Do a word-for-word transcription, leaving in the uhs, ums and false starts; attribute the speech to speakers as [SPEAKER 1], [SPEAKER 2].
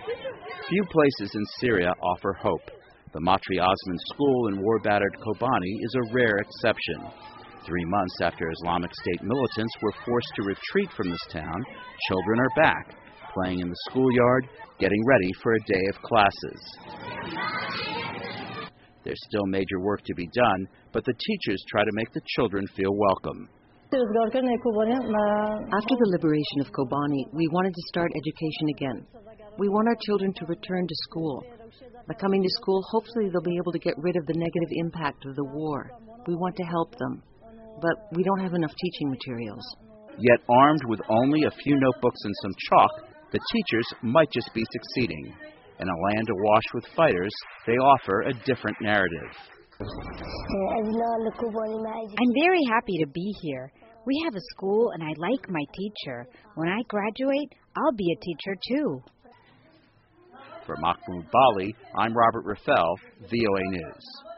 [SPEAKER 1] Few places in Syria offer hope. The Matri Osman School in war-battered Kobani is a rare exception. Three months after Islamic State militants were forced to retreat from this town, children are back, playing in the schoolyard, getting ready for a day of classes. There's still major work to be done, but the teachers try to make the children feel welcome.
[SPEAKER 2] After the liberation of Kobani, we wanted to start education again. We want our children to return to school. By coming to school, hopefully they'll be able to get rid of the negative impact of the war. We want to help them, but we don't have enough teaching materials.
[SPEAKER 1] Yet armed with only a few notebooks and some chalk, the teachers might just be succeeding. In a land awash with fighters, they offer a different narrative.
[SPEAKER 3] I'm very happy to be here. We have a school and I like my teacher. When I graduate, I'll be a teacher too.
[SPEAKER 1] For Mahmoud Bali, I'm Robert Raffel, V O A News.